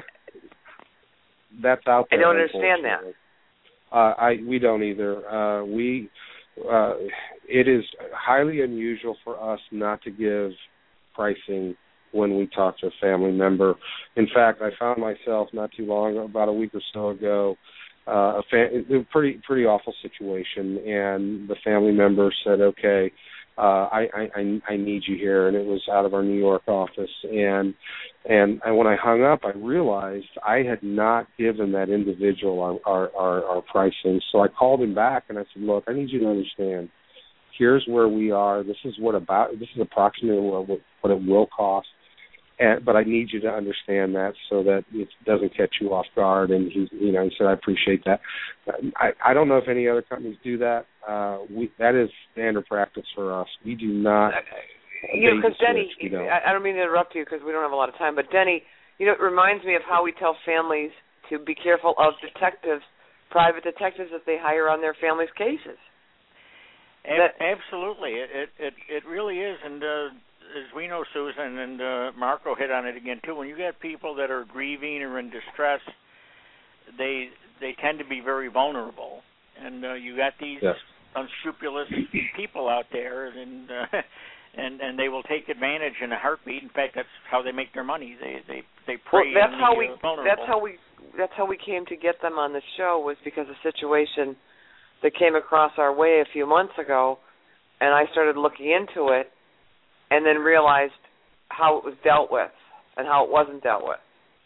that's out there. I don't understand that. Uh, I we don't either. Uh, we uh, it is highly unusual for us not to give pricing when we talk to a family member. In fact, I found myself not too long, about a week or so ago, uh, a, fam- a pretty pretty awful situation, and the family member said, "Okay, uh, I, I I need you here," and it was out of our New York office, and and and when I hung up, I realized I had not given that individual our our, our, our pricing. So I called him back and I said, "Look, I need you to understand. Here's where we are. This is what about. This is approximately what, what it will cost. And, but I need you to understand that so that it doesn't catch you off guard." And he, you know, he said, "I appreciate that." I, I don't know if any other companies do that. Uh, we that is standard practice for us. We do not. You know, because Denny, don't. I don't mean to interrupt you because we don't have a lot of time, but Denny, you know, it reminds me of how we tell families to be careful of detectives, private detectives that they hire on their families' cases. That, absolutely, it it it really is, and. Uh, As we know, Susan, and uh, Marco hit on it again, too, when you get people that are grieving or in distress, they they tend to be very vulnerable. And uh, you got these yes. unscrupulous people out there, and, uh, and and they will take advantage in a heartbeat. In fact, that's how they make their money. They they, they prey well, that's on how the we, uh, vulnerable. That's how we that's how we came to get them on the show, was because of a situation that came across our way a few months ago, and I started looking into it, and then realized how it was dealt with and how it wasn't dealt with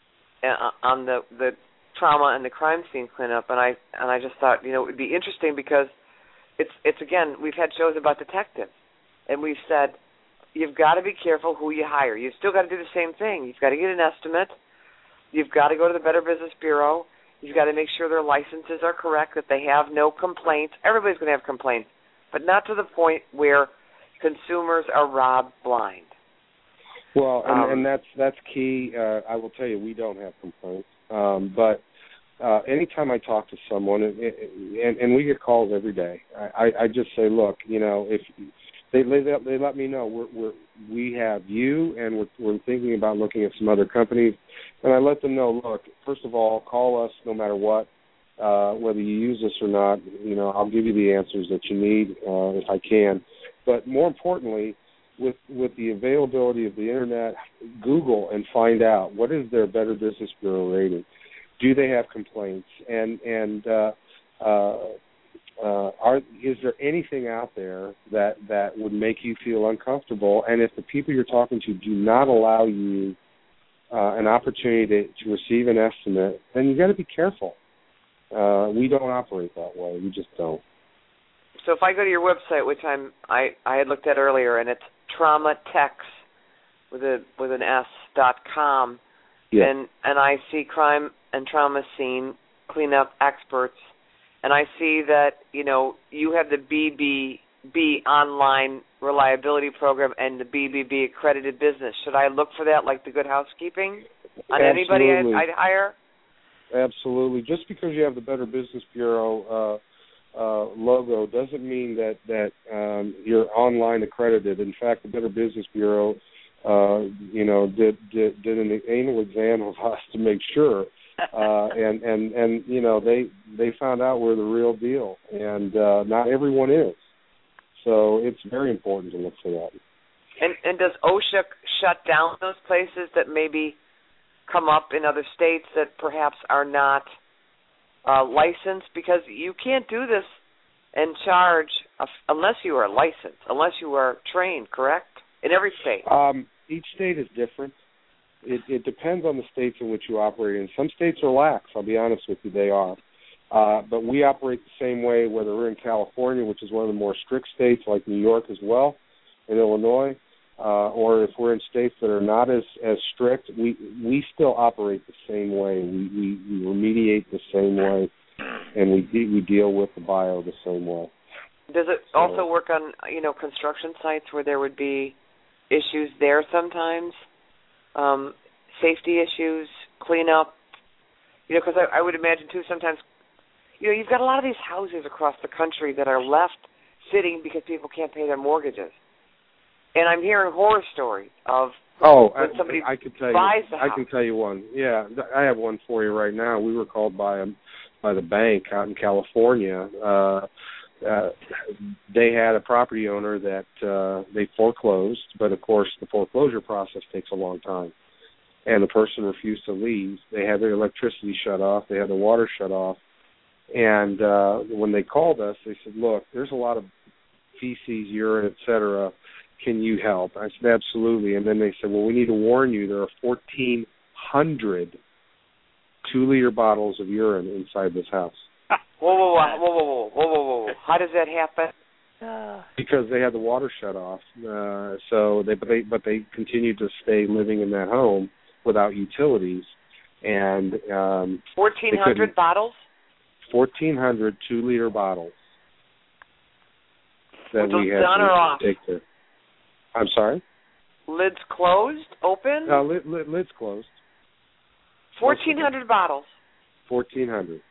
on the the trauma and the crime scene cleanup. And I and I just thought, you know, it would be interesting because it's it's again, we've had shows about detectives, and we've said you've got to be careful who you hire. You've still got to do the same thing. You've got to get an estimate. You've got to go to the Better Business Bureau. You've got to make sure their licenses are correct, that they have no complaints. Everybody's going to have complaints, but not to the point where consumers are robbed blind. Well, and, um, and that's that's key. Uh, I will tell you, we don't have complaints. Um, but uh, anytime I talk to someone, and, and, and we get calls every day, I, I just say, look, you know, if they they, they let me know we're, we're, we have you, and we're, we're thinking about looking at some other companies, and I let them know, look, first of all, call us no matter what. Uh, whether you use us or not, you know, I'll give you the answers that you need uh, if I can. But more importantly, with with the availability of the internet, Google and find out what is their Better Business Bureau rating. Do they have complaints? And and uh, uh, uh, are is there anything out there that, that would make you feel uncomfortable? And if the people you're talking to do not allow you uh, an opportunity to, to receive an estimate, then you got to be careful. Uh, we don't operate that way. We just don't. So if I go to your website, which I'm I, I had looked at earlier, and it's traumatex with a with an S dot com, yeah. and and I see crime and trauma scene cleanup experts, and I see that, you know, you have the B B B online reliability program and the B B B accredited business. Should I look for that, like the Good Housekeeping, on Absolutely. anybody I'd, I'd hire? Absolutely. Just because you have the Better Business Bureau uh, uh, logo doesn't mean that that um, you're online accredited. In fact, the Better Business Bureau, uh, you know, did, did did an anal exam of us to make sure, uh, and and and you know they they found out we're the real deal, and uh, not everyone is. So it's very important to look for that. And and does OSHA shut down those places that maybe come up in other states that perhaps are not uh, licensed? Because you can't do this and charge a, unless you are licensed, unless you are trained, correct? In every state. Um, each state is different. It, it depends on the states in which you operate in. Some states are lax, I'll be honest with you, they are. Uh, but we operate the same way, whether we're in California, which is one of the more strict states, like New York as well, and Illinois, uh, or if we're in states that are not as, as strict, we we still operate the same way. We, we, we remediate the same way, and we de- we deal with the bio the same way. Does it so, also work on, you know, construction sites where there would be issues there sometimes? Um, safety issues, cleanup? You know, because I, I would imagine, too, sometimes, you know, you've got a lot of these houses across the country that are left sitting because people can't pay their mortgages. And I'm hearing horror stories of oh, when I, somebody I can tell buys you, the house. I can tell you one. Yeah, I have one for you right now. We were called by a, by the bank out in California. Uh, uh, they had a property owner that uh, they foreclosed, but of course the foreclosure process takes a long time. And the person refused to leave. They had their electricity shut off. They had the water shut off. And uh, when they called us, they said, look, there's a lot of feces, urine, et cetera. Can you help? I said, absolutely. And then they said, well, we need to warn you, there are fourteen hundred two-liter bottles of urine inside this house. Whoa, whoa, whoa, whoa, whoa, whoa, whoa, whoa. How does that happen? Because they had the water shut off. Uh, so they but, they, but they continued to stay living in that home without utilities. And um, fourteen hundred bottles? fourteen hundred two-liter bottles that With we had done or off? to take there. I'm sorry? Lids closed? Open? No, lid, lid, lid's closed. fourteen hundred bottles? fourteen hundred.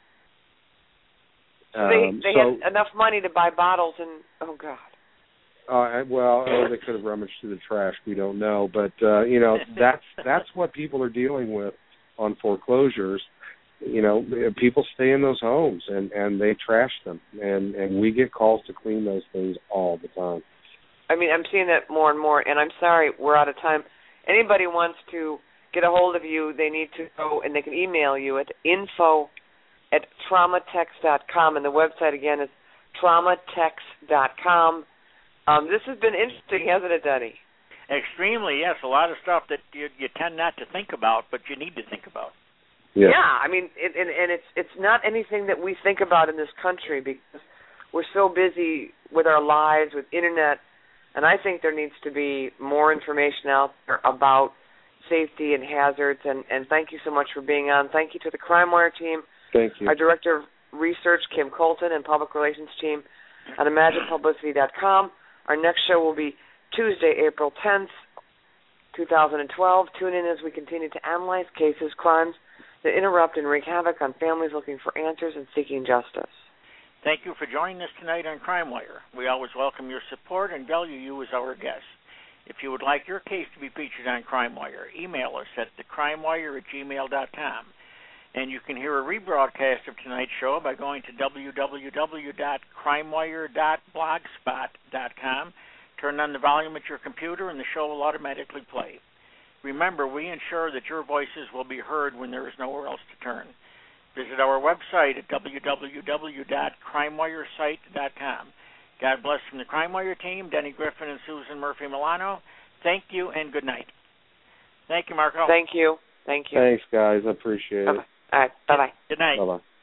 So they, um, they so, had enough money to buy bottles and, oh, God. Uh, well, or they could have rummaged through the trash. We don't know. But, uh, you know, that's that's what people are dealing with on foreclosures. You know, people stay in those homes, and, and they trash them. And, and we get calls to clean those things all the time. I mean, I'm seeing that more and more, and I'm sorry, we're out of time. Anybody wants to get a hold of you, they need to go, and they can email you at info at traumatex dot com, and the website, again, is traumatex dot com. Um, this has been interesting, hasn't it, Denny? Extremely, yes. A lot of stuff that you, you tend not to think about, but you need to think about. Yeah, yeah I mean, it, and, and it's it's not anything that we think about in this country because we're so busy with our lives, with Internet, and I think there needs to be more information out there about safety and hazards, and, and thank you so much for being on. Thank you to the Crime Wire team. Thank you. Our Director of Research, Kim Colton, and Public Relations team at imagine publicity dot com. Our next show will be Tuesday, April tenth, twenty twelve. Tune in as we continue to analyze cases, crimes that interrupt and wreak havoc on families looking for answers and seeking justice. Thank you for joining us tonight on Crime Wire. We always welcome your support and value you as our guest. If you would like your case to be featured on Crime Wire, email us at the crime wire at gmail dot com. And you can hear a rebroadcast of tonight's show by going to w w w dot crime wire dot blogspot dot com. Turn on the volume at your computer and the show will automatically play. Remember, we ensure that your voices will be heard when there is nowhere else to turn. Visit our website at w w w dot crime wire site dot com. God bless from the Crime Wire team, Denny Griffin and Susan Murphy-Milano. Thank you and good night. Thank you, Marco. Thank you. Thank you. Thanks, guys. I appreciate Bye-bye. it. All right. Bye-bye. Good night. Bye-bye.